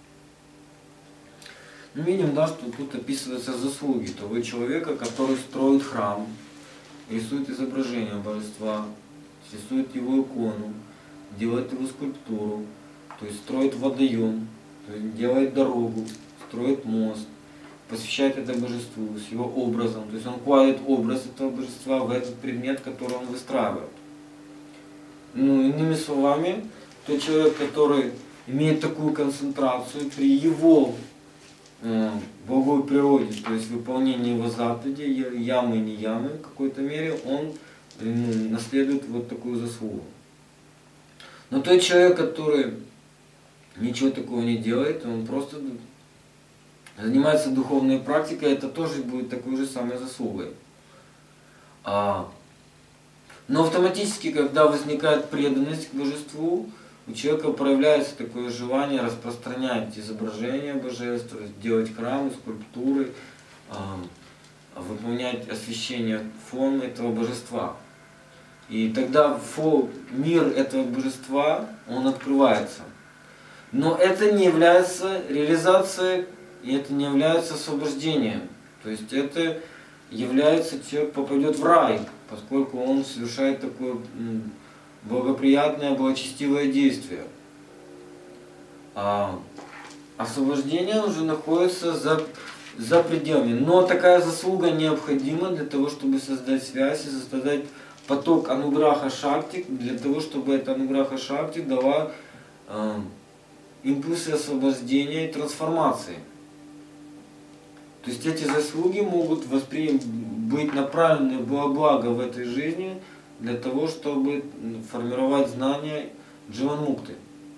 Мы видим, да, что тут описываются заслуги того человека, который строит храм, рисует изображение божества, рисует его икону, делает его скульптуру, то есть строит водоем, то есть делает дорогу, строит мост, посвящает это божеству с его образом, то есть он кладет образ этого божества в этот предмет, который он выстраивает. Ну, иными словами, тот человек, который имеет такую концентрацию при его э, благой природе, то есть выполнении его заповедей, ямы и не ямы в какой-то мере, он э, наследует вот такую заслугу. Но тот человек, который ничего такого не делает, он просто занимается духовной практикой, это тоже будет такой же самой заслугой. А, но автоматически, когда возникает преданность к божеству, у человека проявляется такое желание распространять изображения божеств, делать храмы, скульптуры, а, выполнять освящение форм этого божества. И тогда мир этого божества, он открывается. Но это не является реализацией, и это не является освобождением. То есть это является, человек попадет в рай, поскольку он совершает такое благоприятное, благочестивое действие. А освобождение уже находится за, за пределами. Но такая заслуга необходима для того, чтобы создать связь и создать поток ануграха шакти, для того, чтобы эта ануграха шакти дала э, импульсы освобождения и трансформации. То есть эти заслуги могут воспри... быть направлены во благо в этой жизни для того, чтобы формировать знания Дживанмукты.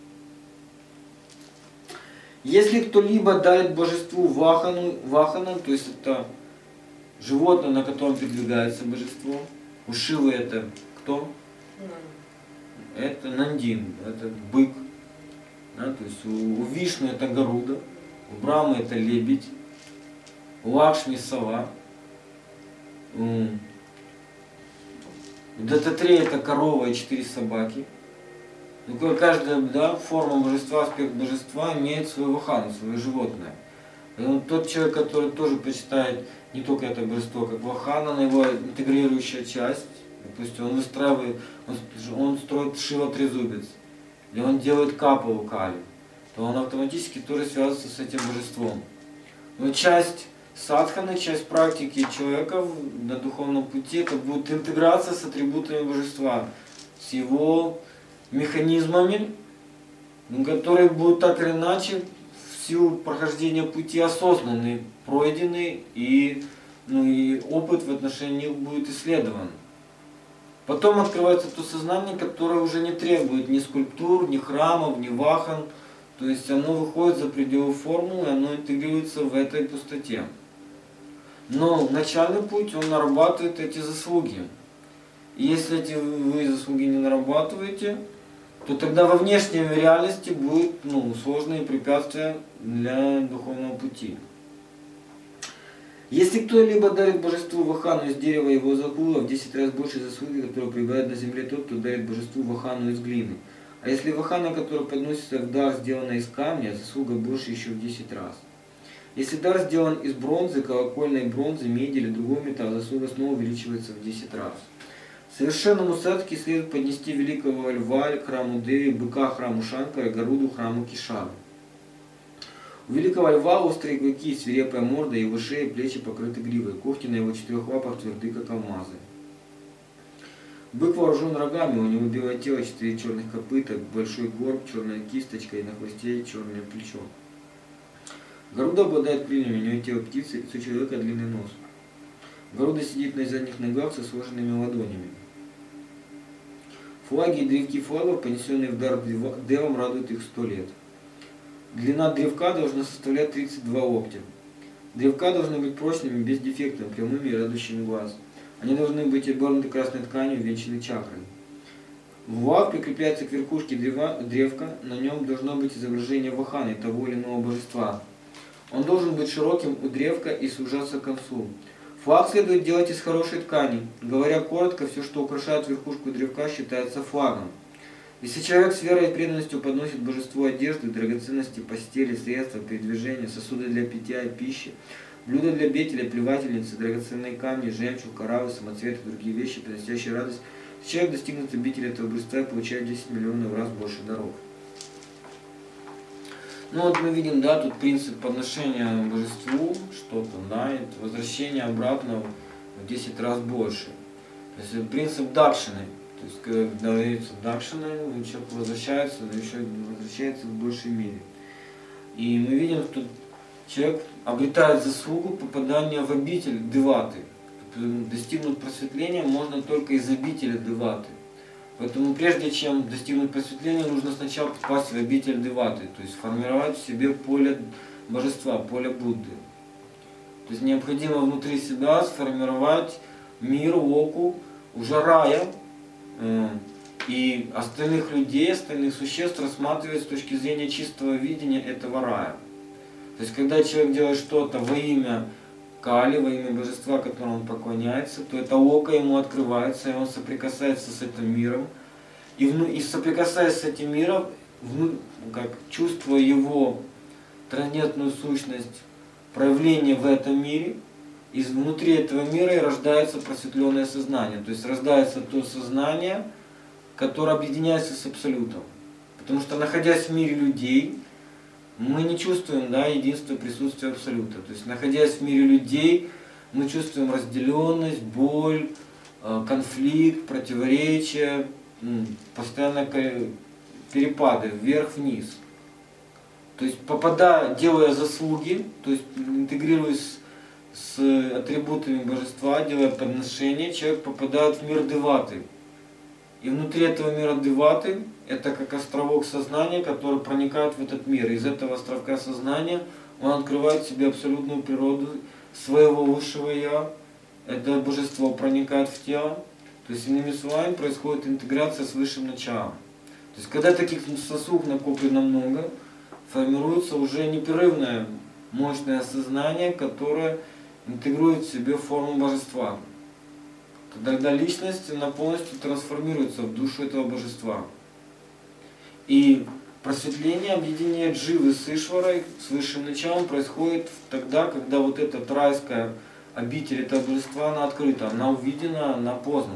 Если кто-либо дарит божеству вахану, вахана, то есть это животное, на котором передвигается божество, у Шивы это кто? Это Нандин, это бык. Да, то есть у, у Вишну это Гаруда, у Брамы это лебедь, у Лакшми сова, у Дататрея это корова и четыре собаки. Каждая, да, форма божества, аспект божества имеет свою вахану, свое животное. Поэтому тот человек, который тоже почитает не только это божество как вахана, но его интегрирующая часть, допустим, он выстраивает, он, он строит Шива трезубец, или он делает капалу Кали, то он автоматически тоже связывается с этим божеством. Но часть садханы, часть практики человека на духовном пути, это будет интеграция с атрибутами божества, с его механизмами, которые будут так или иначе в силу прохождения пути осознанные, пройдены, и, ну, и опыт в отношении них будет исследован. Потом открывается то сознание, которое уже не требует ни скульптур, ни храмов, ни вахан, то есть оно выходит за пределы формулы, оно интегрируется в этой пустоте. Но начальный путь, он нарабатывает эти заслуги. И если эти вы заслуги не нарабатываете, то тогда во внешней реальности будут, ну, сложные препятствия для духовного пути. Если кто-либо дарит божеству вахану из дерева его закула в десять раз больше заслуги, которые пребывают на земле тот, кто дарит божеству вахану из глины. А если вахана, которая подносится в дар, сделана из камня, заслуга больше еще в десять раз. Если дар сделан из бронзы, колокольной бронзы, меди или другого металла, заслуга снова увеличивается в десять раз. Совершенному садхаке следует поднести великого льва к храму Деви, быка храму Шанкара, Гаруду храму Кишавы. У великого льва острые клыки, свирепая морда, его шея и плечи покрыты гривой, когти на его четырех лапах тверды, как алмазы. Бык вооружен рогами, у него белое тело, четыре черных копыта, большой горб, черная кисточка и на хвосте черное плечо. Гаруда обладает крыльями, у него тело птицы, лицо человека, длинный нос. Гаруда сидит на задних ногах со сложенными ладонями. Флаги и древки флагов, понесенные в дар девам, радуют их сто лет. Длина древка должна составлять тридцать два локтя. Древка должны быть прочными, без дефектов, прямыми и радующими глаз. Они должны быть обернуты красной тканью, венчаны чакрой. Флаг прикрепляется к верхушке древа, древка, на нем должно быть изображение ваханы, того или иного божества. Он должен быть широким у древка и сужаться к концу. Флаг следует делать из хорошей ткани. Говоря коротко, все, что украшает верхушку древка, считается флагом. Если человек с верой и преданностью подносит божеству одежды, драгоценности, постели, средства, передвижения, сосуды для питья и пищи, блюда для бетеля, плевательницы, драгоценные камни, жемчуг, кораллы, самоцветы и другие вещи, приносящие радость, человек достигнет обители этого божества и получает десять миллионов раз больше даров. Ну вот мы видим, да, тут принцип подношения божеству, что-то, да, и возвращение обратно в десять раз больше. То есть принцип дакшины. То есть когда дается дакшина, человек возвращается, но еще возвращается в большей мере. И мы видим, что человек обретает заслугу попадания в обитель деваты. Достигнуть просветления можно только из обители деваты. Поэтому прежде чем достигнуть просветления, нужно сначала попасть в обитель деваты, то есть формировать в себе поле божества, поле Будды. То есть необходимо внутри себя сформировать мир, локу, уже рая, э, и остальных людей, остальных существ рассматривать с точки зрения чистого видения этого рая. То есть когда человек делает что-то во имя Кали, во имя божества, которому он поклоняется, то это око ему открывается, и он соприкасается с этим миром. И, вну, и соприкасаясь с этим миром, вну, как чувствуя его трансцендентную сущность, проявление в этом мире, из внутри этого мира и рождается просветленное сознание. То есть рождается то сознание, которое объединяется с Абсолютом. Потому что, находясь в мире людей, мы не чувствуем, да, единство присутствия Абсолюта. То есть, находясь в мире людей, мы чувствуем разделенность, боль, конфликт, противоречия, постоянно перепады вверх-вниз. То есть, попадая, делая заслуги, то есть интегрируясь с атрибутами божества, делая подношение, человек попадает в мир деваты. И внутри этого мира деваты, это как островок сознания, который проникает в этот мир. Из этого островка сознания он открывает в себе абсолютную природу своего высшего Я. Это божество проникает в тело. То есть, иными словами, происходит интеграция с высшим началом. То есть, когда таких сосуд накоплено много, формируется уже непрерывное, мощное сознание, которое интегрирует в себе форму божества. Тогда личность она полностью трансформируется в душу этого божества. И просветление, объединение дживы с Ишварой, с высшим началом, происходит тогда, когда вот эта райская обитель этого божества, она открыта, она увидена, она познана.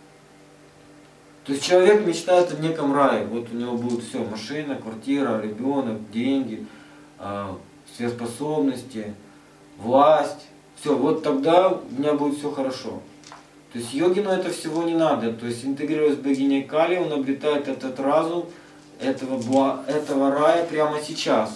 То есть человек мечтает о неком рае. Вот у него будет все: машина, квартира, ребенок, деньги, сверхспособности, власть. Все, вот тогда у меня будет все хорошо. То есть йогину это всего не надо. То есть интегрируясь с богиней Кали, он обретает этот разум этого, этого рая прямо сейчас.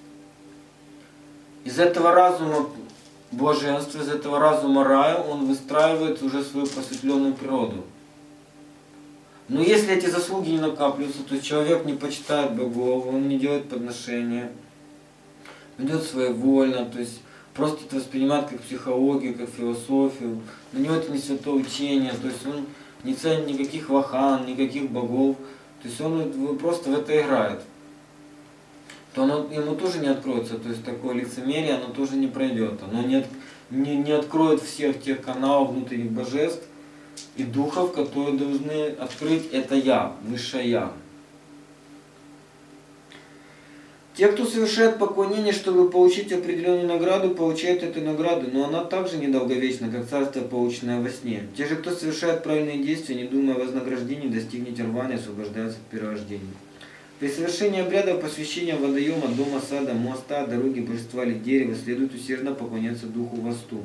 Из этого разума блаженства, из этого разума рая он выстраивает уже свою просветленную природу. Но если эти заслуги не накапливаются, то человек не почитает богов, он не делает подношения, ведет своевольно, то есть просто это воспринимает как психологию, как философию. Для него это не святое учение, то есть он не ценит никаких вахан, никаких богов, то есть он просто в это играет. То оно ему тоже не откроется, то есть такое лицемерие, оно тоже не пройдет. Оно не, от, не, не откроет всех тех каналов внутренних божеств и духов, которые должны открыть это Я, Высшее Я. Те, кто совершает поклонение, чтобы получить определенную награду, получают эту награду, но она также недолговечна, как царство, полученное во сне. Те же, кто совершает правильные действия, не думая о вознаграждении, достигнет нирваны и освобождается от перерождения. При совершении обрядов посвящения водоема, дома, сада, моста, дороги, божества или дерева следует усердно поклоняться духу Васту.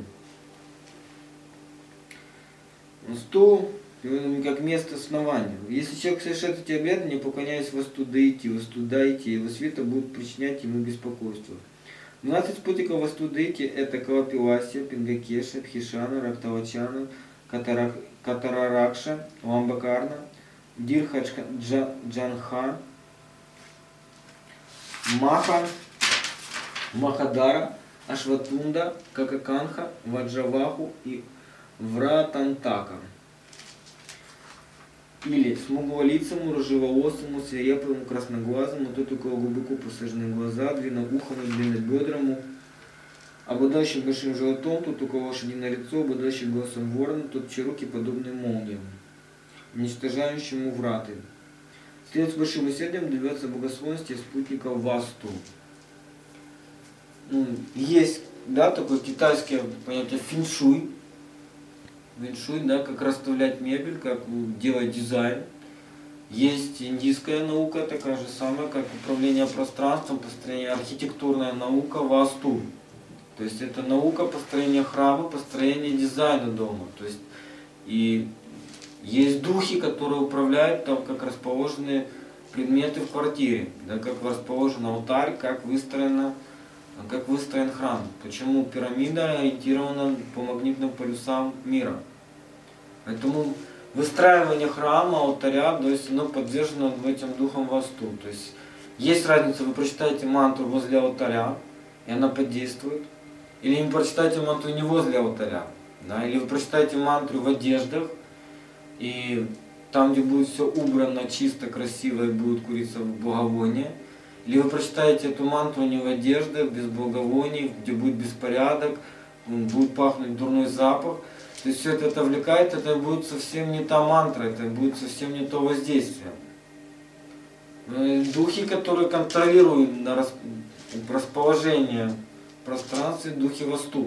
Васту как место основания. Если человек совершает эти обряды, не поклоняясь Васту Дейти, Васту Дайте, его света будут причинять ему беспокойство. двенадцать спутников Васту Дейти это Калапиласия, Пингакеша, Пхишана, Рактавачана, Катарак, Катараракша, Ламбакарна, Дирха Джанха, Маха, Махадара, Ашватунда, Какаканха, Ваджаваху и Вратантака. Или смуглолицому, рыжеволосому, свирепому, красноглазому, тот, у кого глубоко посаженные глаза, длинноухому, длиннобедрому, обладающим большим животом, тот, у кого лошадиное лицо, обладающим голосом ворона, тот, чьи руки подобны молниям, уничтожающему враты. След с большим усердием добивается богословности спутников Васту. Ну, есть, да, такое китайское понятие фэншуй. Фэншуй, да, как расставлять мебель, как делать дизайн. Есть индийская наука, такая же самая, как управление пространством, построение, архитектурная наука Васту. То есть это наука построения храма, построения дизайна дома. То есть и есть духи, которые управляют там, как расположены предметы в квартире, да, как расположен алтарь, как выстроено, как выстроен храм. Почему пирамида ориентирована по магнитным полюсам мира. Поэтому выстраивание храма, алтаря, то есть оно поддержано этим духом Васту. То есть есть разница, вы прочитаете мантру возле алтаря, и она подействует, или вы прочитаете мантру не возле алтаря, да, или вы прочитаете мантру в одеждах, и там, где будет все убрано, чисто, красиво и будет куриться благовоние. Или вы прочитаете эту мантру не в одеждах, без благовоний, где будет беспорядок, будет пахнуть дурной запах. То есть все это отвлекает, это будет совсем не та мантра, это будет совсем не то воздействие. Духи, которые контролируют расположение в пространстве, духи Васту.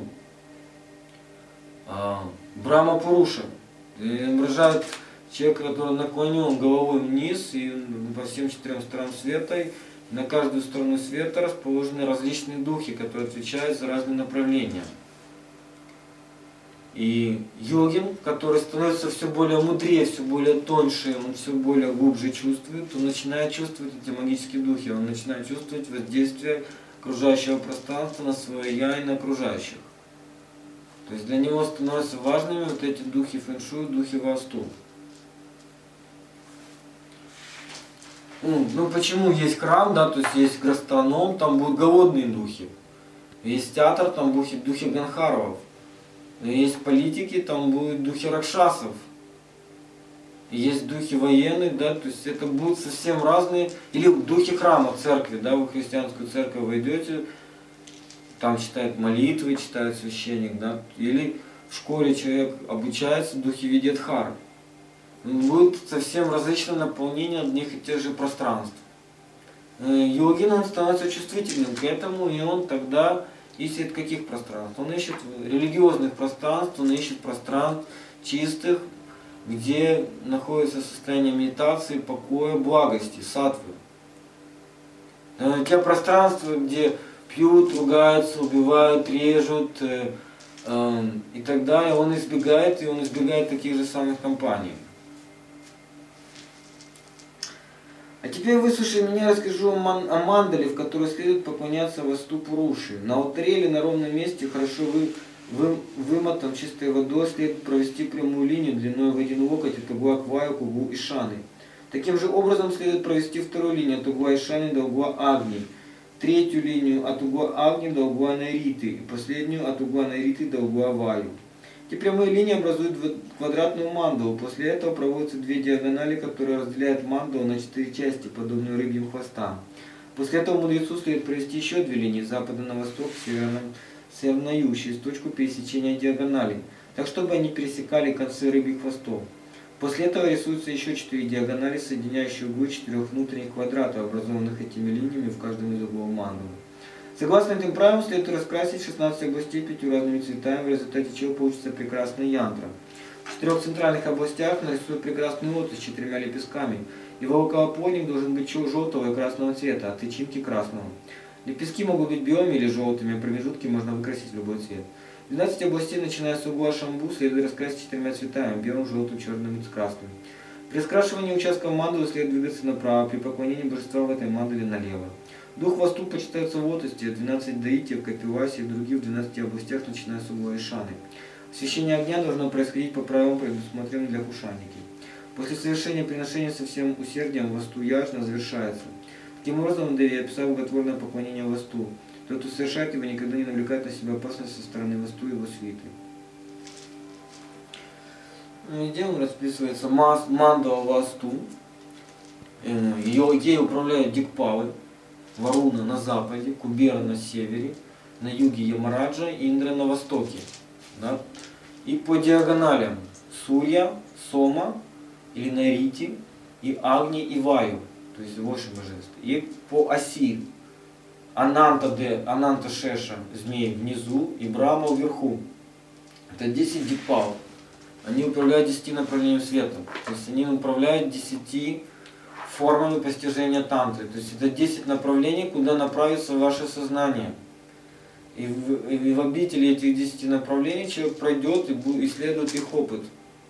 Брахма Пуруша. Выражает человека, который наклонен головой вниз и по всем четырем сторонам света. На каждую сторону света расположены различные духи, которые отвечают за разные направления. И йогин, который становится все более мудрее, все более тоньше, он все более глубже чувствует, он начинает чувствовать эти магические духи, он начинает чувствовать воздействие окружающего пространства на свое я и на окружающих. То есть для него становятся важными вот эти духи фэншуй, духи васту. Ну, ну почему есть храм, да, то есть есть гастроном, там будут голодные духи. Есть театр, там будут духи ганхаровов. Есть политики, там будут духи ракшасов. Есть духи военные, да, то есть это будут совсем разные. Или духи храма, церкви, да, вы в христианскую церковь войдете, там читает молитвы, читает священник, да. Или в школе человек обучается, духи Видьядхары. Будет совсем различное наполнение одних и тех же пространств. Йогин, он становится чувствительным к этому, и он тогда ищет каких пространств? Он ищет религиозных пространств, он ищет пространств чистых, где находится состояние медитации, покоя, благости, саттвы. Те пространства, где пьют, ругаются, убивают, режут э, э, и так далее, он избегает, и он избегает таких же самых компаний. А теперь выслушай меня, расскажу о, ман, о мандале, в которой следует поклоняться васту Пуруши. На алтаре или на ровном месте, хорошо вы, вы, вымотан чистой водой, следует провести прямую линию длиной в один локоть от угла к ваю к углу Ишаны. Таким же образом следует провести вторую линию от угла Ишаны до угла Агни, третью линию от угла Агни до угла Найриты и последнюю от угла Найриты до угла Ваю. Эти прямые линии образуют квадратную мандалу. После этого проводятся две диагонали, которые разделяют мандалу на четыре части, подобные рыбьим хвостам. После этого мудрецу следует провести еще две линии с запада на восток, с севера на юг, через точку пересечения диагоналей, так чтобы они пересекали концы рыбьих хвостов. После этого рисуются еще четыре диагонали, соединяющие углы четырех внутренних квадратов, образованных этими линиями в каждом из углов мандалы. Согласно этим правилам, следует раскрасить шестнадцать областей пятью разными цветами, в результате чего получится прекрасная янтра. В четырех центральных областях нарисуют прекрасный лотос с четырьмя лепестками. Его околоплодник должен быть желтого и красного цвета, а тычинки красного. Лепестки могут быть белыми или желтыми, а промежутки можно выкрасить в любой цвет. двенадцать областей, начиная с угла шамбу, следует раскрасить четырьмя цветами: белым, желтым, черным и красным. При скрашивании участков мандалы следует двигаться направо, при поклонении божества в этой мандале налево. Дух васту почитается в лотосе, двенадцать даити, в Капивасе и других в двенадцати областях, начиная с угла Ишаны. Освящение огня должно происходить по правилам, предусмотренным для кушанники. После совершения приношения со всем усердием васту яжна завершается. Таким образом, Деви описал благотворное поклонение васту. Тот, кто совершает его, никогда не навлекает на себя опасность со стороны васту и его свиты. Где он расписывается? Мандала васту. Ее, ей управляют Дикпалы. Варуна на западе, Кубера на севере, на юге Ямараджа и Индра на востоке. Да? И по диагоналям Сурья, Сома или Нарити, и Агни и Ваю, то есть восемь божеств. И по оси Ананта, де, Ананта Шеша, змей внизу, и Брахма вверху. Это десять дикпал. Они управляют десяти направлением света. То есть они управляют десяти формами постижения тантры. То есть это десять направлений, куда направится ваше сознание. И в, и в обители этих десяти направлений человек пройдет и будет, исследует их опыт.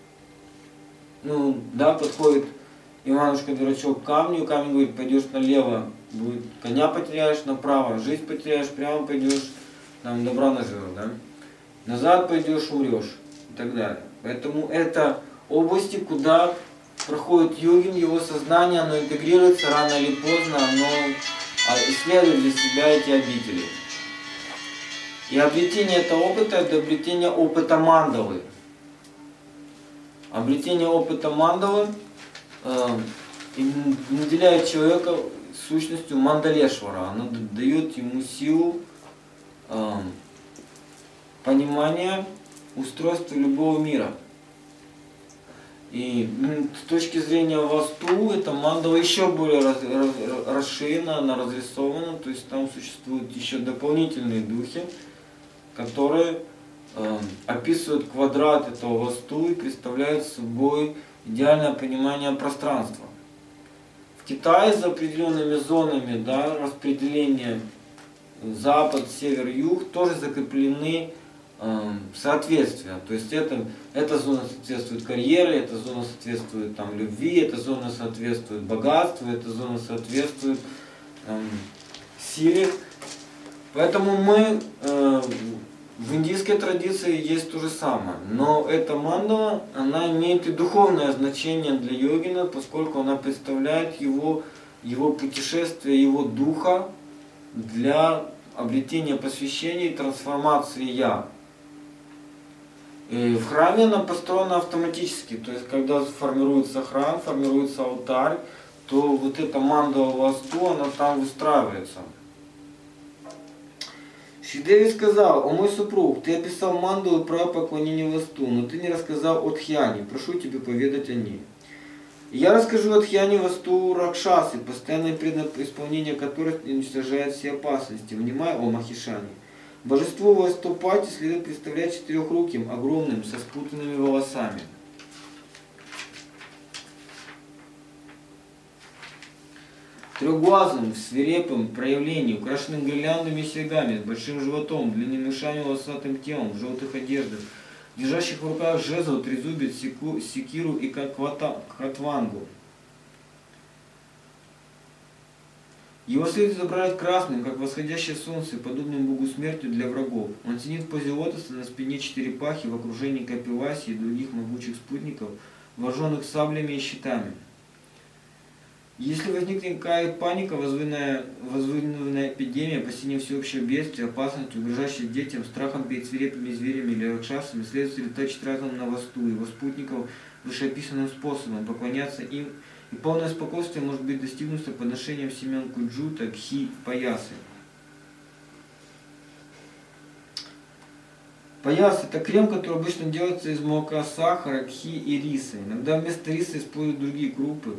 Ну, да, подходит Иванушка-дурачок к камню, камень говорит: пойдешь налево, будет, коня потеряешь, направо, жизнь потеряешь, прямо пойдешь, там добра наживешь, да? Назад пойдешь, умрешь и так далее. Поэтому это области, куда проходит йогин, его сознание, оно интегрируется рано или поздно, оно исследует для себя эти обители. И обретение этого опыта — это обретение опыта мандалы. Обретение опыта мандалы э, наделяет человека сущностью мандалешвара. Оно дает ему силу э, понимания устройства любого мира. И с точки зрения васту, эта мандала еще более раз, раз, расширена, она разрисована, то есть там существуют еще дополнительные духи, которые э, описывают квадрат этого васту и представляют собой идеальное понимание пространства. В Китае за определенными зонами, да, распределения запад, север, юг тоже закреплены соответствия. То есть это, эта зона соответствует карьере, эта зона соответствует там, любви, эта зона соответствует богатству, эта зона соответствует эм, силе. Поэтому мы э, В индийской традиции есть то же самое, но эта мандала, она имеет и духовное значение для йогина, поскольку она представляет его, его путешествие, его духа для обретения посвящения и трансформации «я». И в храме она построена автоматически, то есть когда формируется храм, формируется алтарь, то вот эта мандала васту, она там выстраивается. Шидеви сказал: «О мой супруг, ты описал мандалу про поклонение васту, но ты не рассказал о Дхьяне, прошу тебя поведать о ней». Я расскажу о Дхьяне васту Ракшасы, постоянное предисполнение которых уничтожает все опасности. Внимай, о Махишани. Божество Ваступати следует представлять четырехруким, огромным, со спутанными волосами. Трехглазым, в свирепом проявлении, украшенным гирляндами и серьгами, с большим животом, длинными ушами, волосатым телом, в желтых одеждах, держащих в руках жезл, трезубец, секу, секиру и катвангу. Его следует изображать красным, как восходящее солнце, подобным богу смерти для врагов. Он сидит в позе лотоса, на спине черепахи, в окружении Капиваси и других могучих спутников, вооруженных саблями и щитами. Если возникнет какая паника, возванная, возванная эпидемия, посильнее всеобщее бедствие, опасность, угрожающая детям, страхом перед свирепыми зверями или ракшасами, следует сосредоточить разум на васту, его спутников вышеописанным способом, поклоняться им, и полное спокойствие может быть достигнуто подношением семян куджута, кхи, паясы. Паяс – это крем, который обычно делается из молока, сахара, кхи и риса. Иногда вместо риса используют другие крупы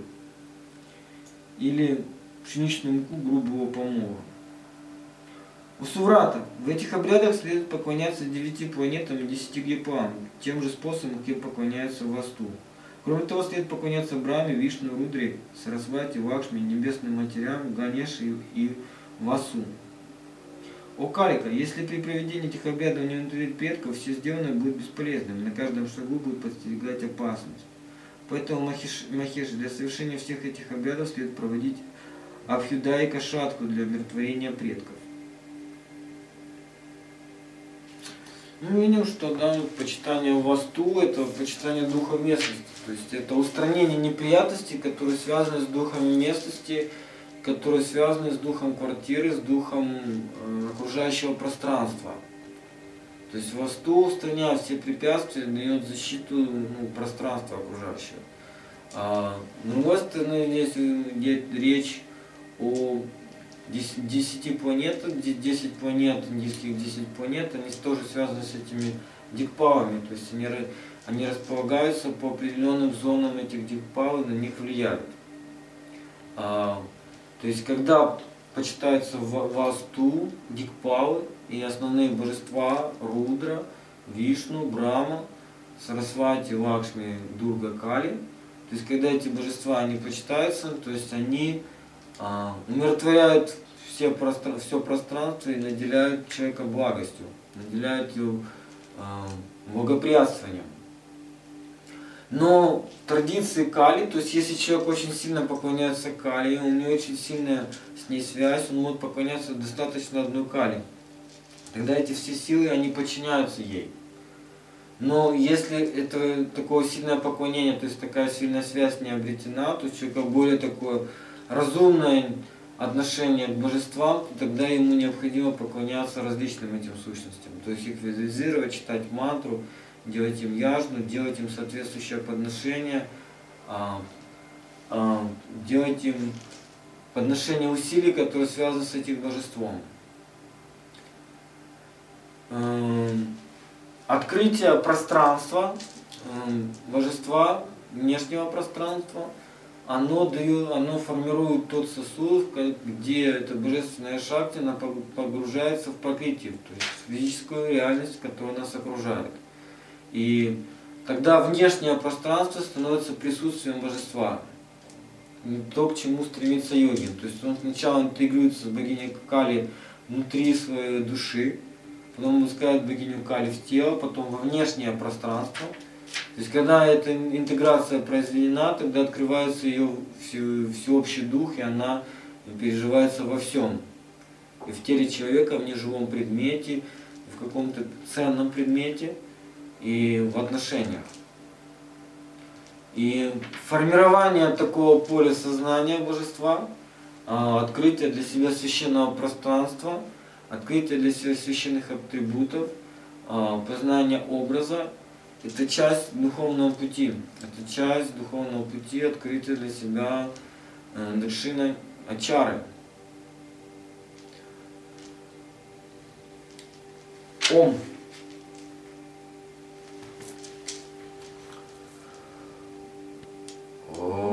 или пшеничную муку грубого помола. У Суврата в этих обрядах следует поклоняться девяти планетам и десяти грипам, тем же способом, каким поклоняются васту. Кроме того, следует поклоняться Брахме, Вишну, Рудре, Сарасвати, Лакшми, небесным матерям, Ганеше и Васу. О Калика, если при проведении этих обрядов не удовлетворить предков, все сделанное будет бесполезным, на каждом шагу будет подстерегать опасность. Поэтому Махиш, Махеш, для совершения всех этих обрядов следует проводить Абхюдайка Шатку для умиротворения предков. Мы видим, что да, почитание васту – это почитание духа местности. То есть это устранение неприятностей, которые связаны с духом местности, которые связаны с духом квартиры, с духом э, окружающего пространства. То есть васту устраняет все препятствия, дает защиту ну, пространства окружающего. А, с другой стороны, здесь идет речь о десяти планетах, десять планет, индийских десять планет, они тоже связаны с этими дикпалами, то есть они, они располагаются по определенным зонам этих дикпал и на них влияют. А, то есть когда почитаются васту, дикпалы и основные божества Рудра, Вишну, Брахма, Сарасвати, Лакшми, Дурга, Кали, то есть когда эти божества они почитаются, то есть они а, умиротворяют все, пространство, все пространство и наделяют человека благостью, наделяют его а, благоприятствованием. Но традиции Кали, то есть если человек очень сильно поклоняется Кали, у него очень сильная с ней связь, он может поклоняться достаточно одной Кали. Тогда эти все силы, они подчиняются ей. Но если это такое сильное поклонение, то есть такая сильная связь не обретена, то есть у человека более такое разумное отношение к божествам, то тогда ему необходимо поклоняться различным этим сущностям. То есть их визуализировать, читать мантру, делать им яжну, делать им соответствующее подношение, а, а, делать им подношение усилий, которые связаны с этим божеством. Открытие пространства, божества, внешнего пространства, оно, дает, оно формирует тот сосуд, где эта божественная шакти она погружается в пракрити, то есть в физическую реальность, которая нас окружает. И тогда внешнее пространство становится присутствием божества. То, к чему стремится йогин. То есть он сначала интегрируется с богиней Кали внутри своей души, потом выпускает богиню Кали в тело, потом во внешнее пространство. То есть когда эта интеграция произведена, тогда открывается ее всеобщий дух, и она переживается во всем. И в теле человека, в неживом предмете, в каком-то ценном предмете и в отношениях. И формирование такого поля сознания божества, открытие для себя священного пространства, открытие для себя священных атрибутов, познание образа — это часть духовного пути. Это часть духовного пути, открытие для себя даршина ачары. Ом. О.